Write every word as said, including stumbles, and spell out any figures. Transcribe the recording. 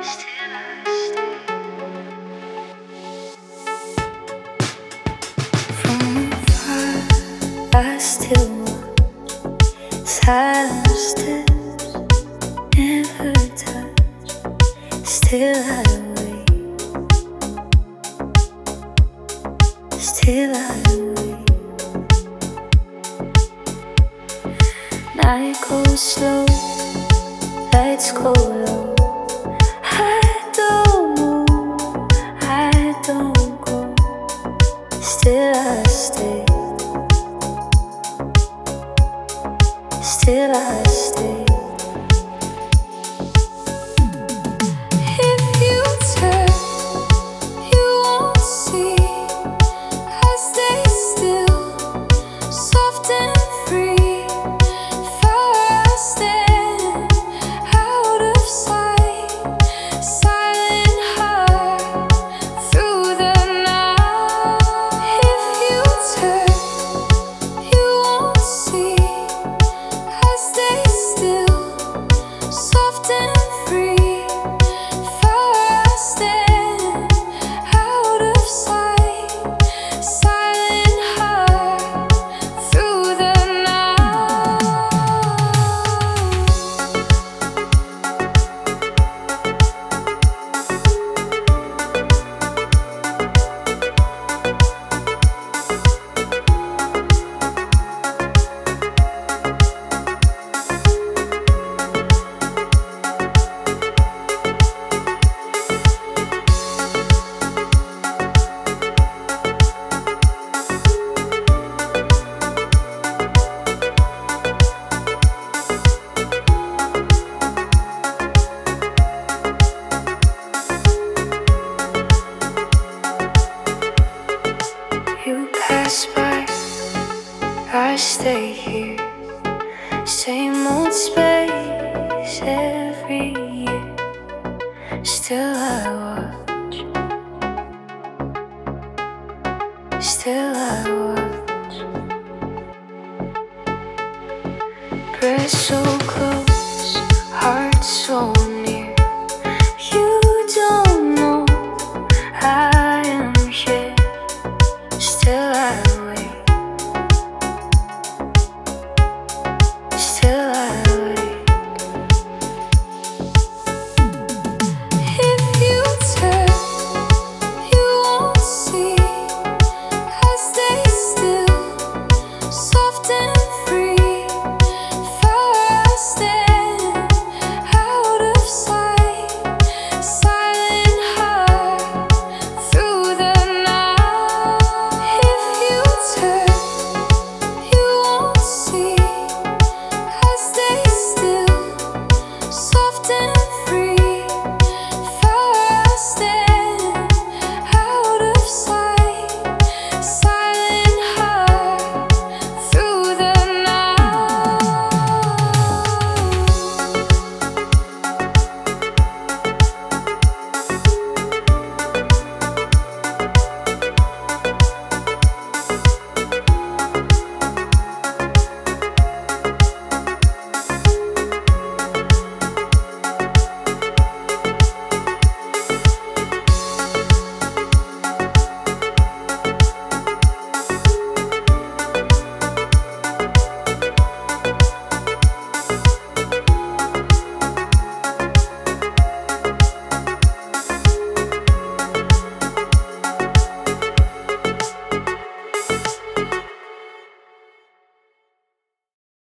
From afar, I still watch silent steps, never touch. Still I wait, still I wait. Night goes slow, lights go low. I don't move, I don't go. Still I stay, still I stay. If you turn, you won't see. I stay still, soft and free. Far I stand, out of sight. Silent heart, through the night. If you turn, you won't see. I stay still, soft and free. Far I stand, out of sight. Silent heart, through the night. You pass by, I stay here. Same old space every year. Still I walk,